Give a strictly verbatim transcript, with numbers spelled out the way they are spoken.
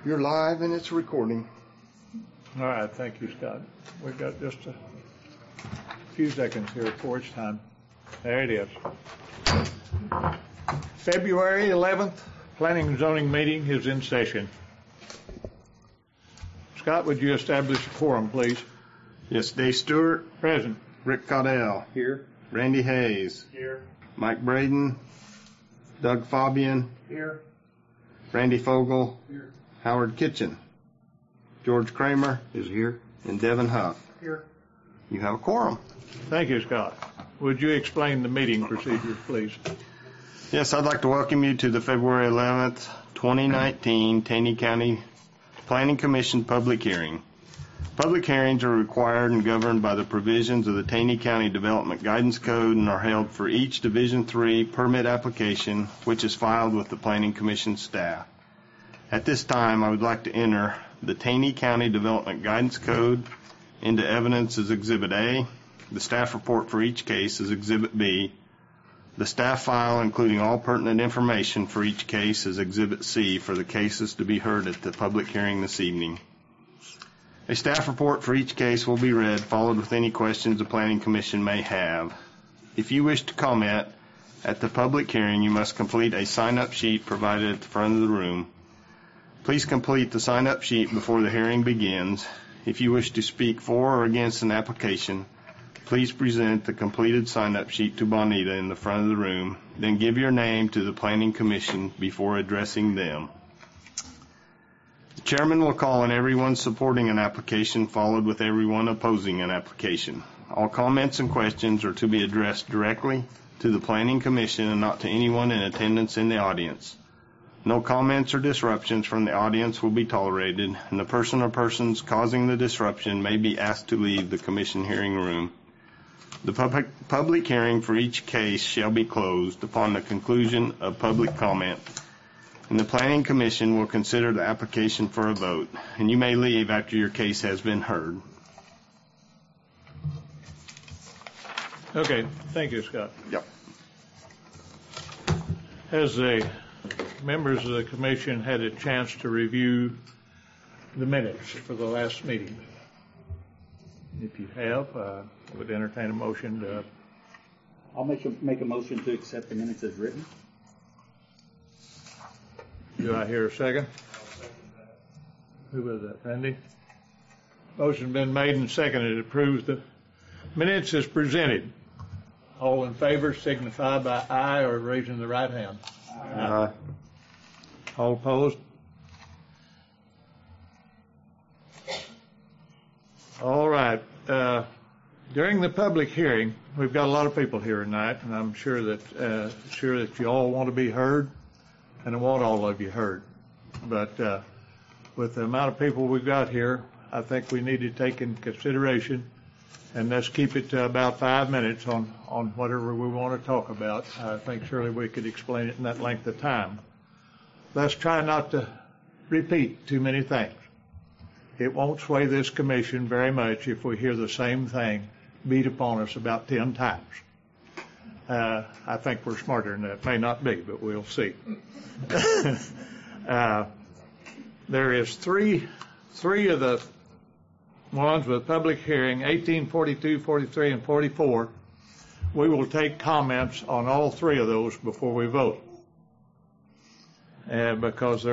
You're live and it's recording. All right, thank you, Scott. We've got just a few seconds here before it's time. There it is. February eleventh, Planning and Zoning meeting is in session. Scott, would you establish a quorum, please? Yes, Dave Stewart. Present. Rick Caudell. Here. Randy Hayes. Here. Mike Braden. Doug Fabian. Here. Randy Fogel. Here. Howard Kitchen. George Kramer is here. And Devin Huff. Here. You have a quorum. Thank you, Scott. Would you explain the meeting procedures, please? Yes, I'd like to welcome you to the February eleventh, twenty nineteen Taney County Planning Commission public hearing. Public hearings are required and governed by the provisions of the Taney County Development Guidance Code and are held for each Division three permit application which is filed with the Planning Commission staff. At this time, I would like to enter the Taney County Development Guidance Code into evidence as Exhibit A, the staff report for each case is Exhibit B, the staff file including all pertinent information for each case is Exhibit C for the cases to be heard at the public hearing this evening. A staff report for each case will be read, followed with any questions the Planning Commission may have. If you wish to comment at the public hearing, you must complete a sign-up sheet provided at the front of the room. Please complete the sign-up sheet before the hearing begins. If you wish to speak for or against an application, please present the completed sign-up sheet to Bonita in the front of the room, then give your name to the Planning Commission before addressing them. The chairman will call on everyone supporting an application, followed with everyone opposing an application. All comments and questions are to be addressed directly to the Planning Commission and not to anyone in attendance in the audience. No comments or disruptions from the audience will be tolerated, and the person or persons causing the disruption may be asked to leave the Commission hearing room. The public, public hearing for each case shall be closed upon the conclusion of public comment, and the Planning Commission will consider the application for a vote, and you may leave after your case has been heard. Okay, thank you, Scott. Yep. Has the members of the commission had a chance to review the minutes for the last meeting? If you have, uh, I would entertain a motion to... I'll make a, make a motion to accept the minutes as written. Do I hear a second? Who was that, Randy? Motion been made and seconded to approve the minutes as presented. All in favor signify by aye or raising the right hand. Aye. Aye. All opposed? All right. Uh, during the public hearing, we've got a lot of people here tonight, and I'm sure that uh, sure that you all want to be heard, and I want all of you heard. But uh, with the amount of people we've got here, I think we need to take in consideration, and let's keep it to about five minutes on, on whatever we want to talk about. I think surely we could explain it in that length of time. Let's try not to repeat too many things. It won't sway this commission very much if we hear the same thing beat upon us about ten times. Uh, I think we're smarter than that. May not be, but we'll see. uh, there is three, three of the ones with public hearing, eighteen, forty-two, forty-three, and forty-four. We will take comments on all three of those before we vote. Uh, because they're